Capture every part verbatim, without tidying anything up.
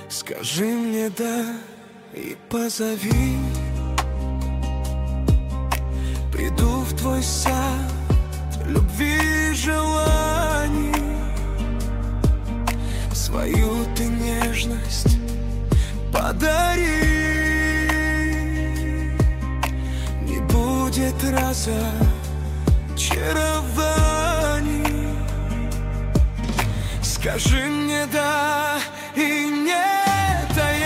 Скажи мне да и позови, приду в твой сад любви и желаний. Свою ты нежность подари, не будет разочарований. Скажи мне да и нет, а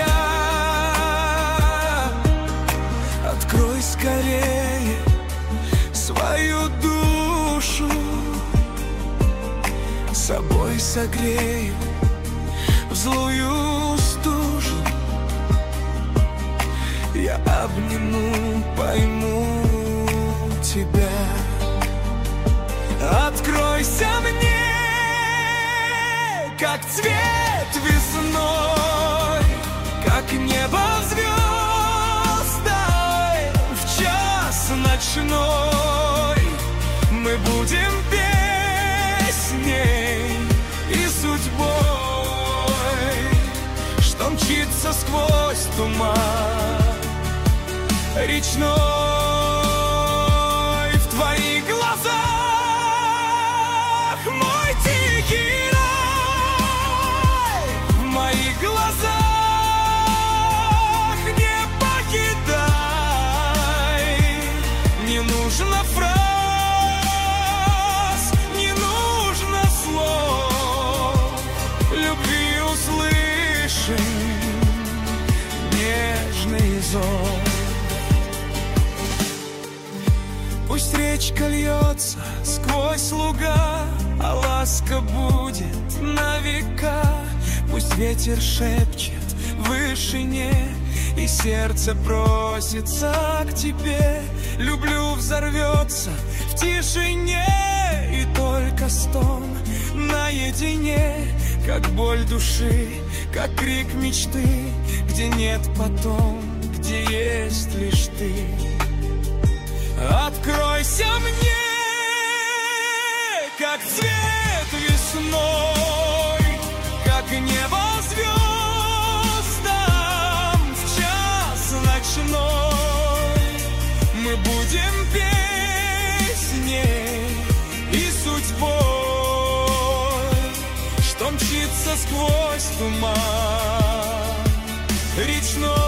я открой скорее свою душу, собой согрею в злую стужу. Я обниму, пойму тебя. Откройся мне, как цвет весной, как небо звездой в час ночной. Мы будем песней и судьбой, что мчится сквозь туман речной. В твоих глазах мой тихий рай, в моих глазах не покидай. Не нужно фраз, не нужно слов, любви услышим нежный зов. Пусть речка льется сквозь луга, а ласка будет на века. Пусть ветер шепчет в вышине, и сердце просится к тебе. Люблю взорвется в тишине, и только стон наедине, как боль души, как крик мечты, где нет потом, где есть лишь ты. Откройся мне, как цвет весной, как небо звездам в час ночной. Мы будем песней и судьбой, что мчится сквозь туман речной.